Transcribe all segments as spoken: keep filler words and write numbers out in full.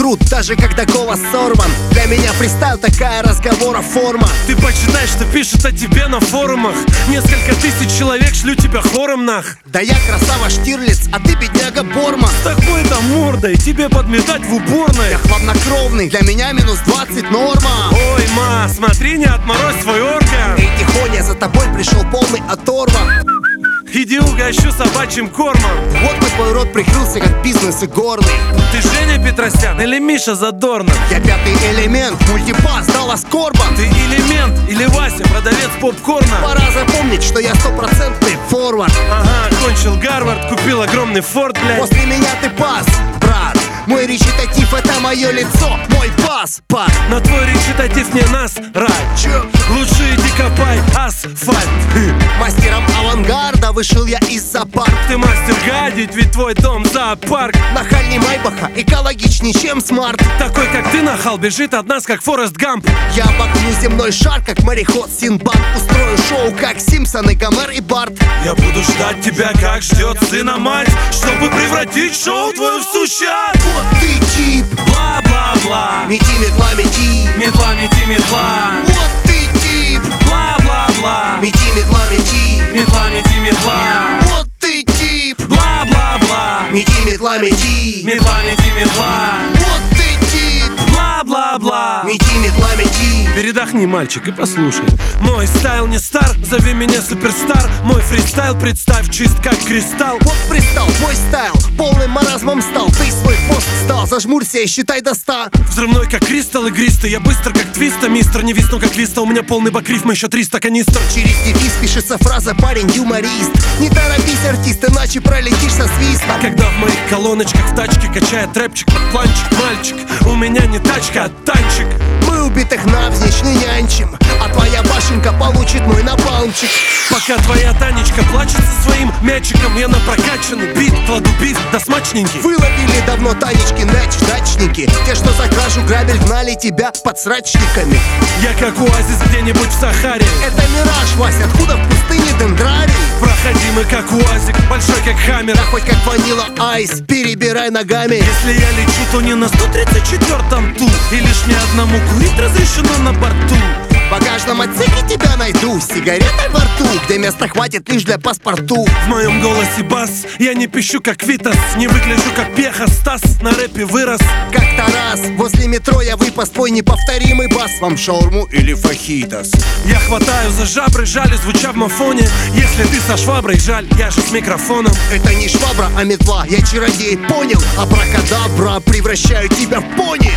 крут, даже когда голос сорван. Для меня фристайл такая разговора форма. Ты почитай, что пишут о тебе на форумах. Несколько тысяч человек шлю тебя хором нах. Да я красава Штирлиц, а ты бедняга Борма. С такой-то мордой тебе подметать в уборной. Я хладнокровный, для меня минус двадцать норма. Ой, ма, смотри, не отморозь свой орган. Эй, тихоня, за тобой пришел полный оторва. Иди угощу собачьим кормом. Вот бы твой рот прикрылся, как бизнес и горный. Ты Женя Петросян или Миша Задорнов? Я пятый элемент, мультипас, Даллас Корбан. Ты элемент или Вася, продавец попкорна? Пора запомнить, что я стопроцентный форвард. Ага, кончил Гарвард, купил огромный форт, блядь. После меня ты пас, брат. Мой речитатив — это мое лицо, мой пас, пас. На твой речитатив не насрать. Чё? Лучше иди копай асфальт. Мастером авангарда вышел я из-за парк. Ты мастер гадить, ведь твой дом зоопарк. Нахальней Майбаха, экологичней, чем смарт. Такой, как ты, нахал, бежит от нас, как Форест Гамп. Я обогну земной шар, как мореход Синбад. Устрою шоу, как Симпсоны, Гомер и Барт. Я буду ждать тебя, как ждет сына мать, чтобы превратить шоу твое в сущат. Вот ты тип, Бла-бла-бла, мети, метла, мети. метла, мети, метла. Вот ты тип, Бла-бла-бла, мети, метла, мети. метла, мети, метла. Вот ты тип, Бла-бла-бла, мети, метла, мети. метла, мети, метла. Вот ты тип, Бла-бла-бла. мети, метла, мети. Передохни, мальчик, и послушай. Мой стайл не стар, зови меня суперстар. Мой фристайл, представь, чист как кристалл. Вот пристал, твой стайл, полным маразмом стал. Ты свой пост стал, зажмурься и считай до ста. Взрывной, как кристалл игристый. Я быстро, как твиста, мистер. Не висну, как виста. У меня полный бакрифм, еще триста канистр. Через дефис пишется фраза «парень юморист». Не торопись, артист, иначе пролетишь со свистом. Когда в моих колоночках в тачке качает рэпчик под планчик, мальчик, у меня не тачка, а танчик. Мы убитых навзничь не нянчим, а твоя башенка получит мой напалмчик. Пока твоя Танечка плачет со своим мячиком, я на прокачанный бит кладу бит да смачненький. Выловили давно Танечки нач, дачники. Те, что за кражу грабель, гнали тебя под срачниками. Я как оазис где-нибудь в Сахаре. Это мираж, Вася, откуда в пустыне дендрарий? Проходимый как уазик, большой как хаммер. Да хоть как ванила айс, перебирай ногами. Если я лечу, то не на сто тридцать четвёртом ту, и лишь мне одному курить разрешено на борту. В багажном отсеке тебя найду, с сигаретой во рту, где места хватит лишь для паспорту. В моем голосе бас, я не пищу как Витас, не выгляжу как Пеха, Стас на рэпе вырос. Как-то раз возле метро я выпас твой неповторимый бас. Вам шаурму или фахитос? Я хватаю за жабры, жаль, звуча в мафоне. Если ты со шваброй, жаль, я же с микрофоном. Это не швабра, а метла, я чародей, понял? Абракадабра, превращаю тебя в пони.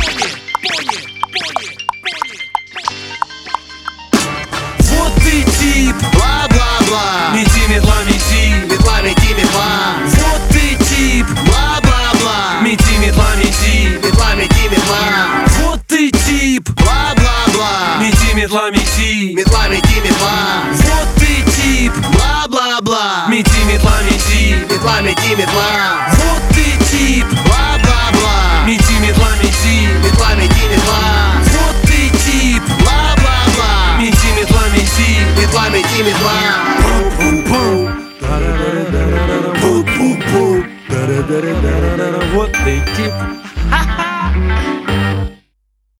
Вот ты тип, Бла-бла-бла, мети, метла, мети. метла, мети, метла. Вот ты тип, Бла-бла-бла, мети, метла, мети. метла, мети, метла. Вот ты тип, Бла-бла-бла, мети, метла, мети. метла, мети, метла. Вот ты тип, Бла-бла-бла, мети, метла, мети. метла, мети, метла.